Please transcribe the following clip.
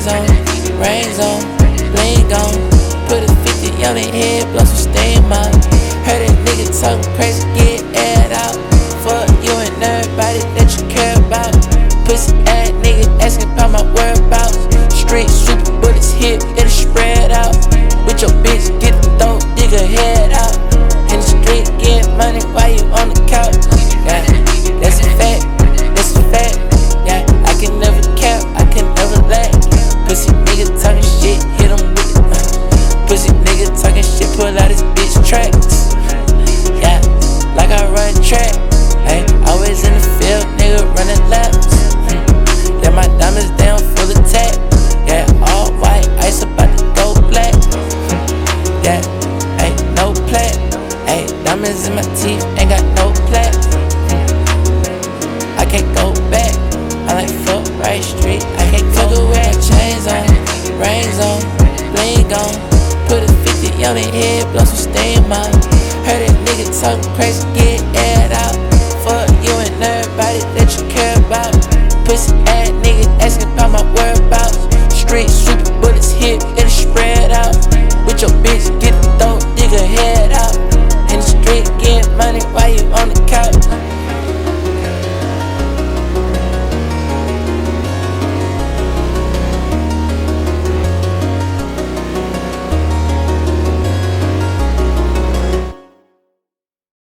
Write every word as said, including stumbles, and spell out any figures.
chains on, rings on, bling on. Put a fifty on their head, blow some steam out. Heard that nigga talking crazy, get aired out. Fuck you and everybody that you care about. Pussy ass nigga asking about my whereabouts. Street super bullets hit, it'll spread out. With your bitch, get the dope, dig her head out. In the street, get money while you on the couch. Yeah, that's a fact, that's a fact. Yeah, I can never cap, I can never lack. Pussy nigga talking shit, hit him with it. Uh. Pussy nigga talking shit, pull out his bitch tracks. Yeah, like I run track. Ay, always in the field, nigga running laps. Mm. Yeah, my diamonds down full of tap. Yeah, all white, ice about to go black. Mm. Yeah, ain't no plat. Ay, diamonds in my teeth, ain't got no plat. Mm. I can't go back. I like fuck right street. I can't fuck away. Chains on, rings on, bling on. Put a fifty on their head, blow some steam out. Heard that nigga talking crazy,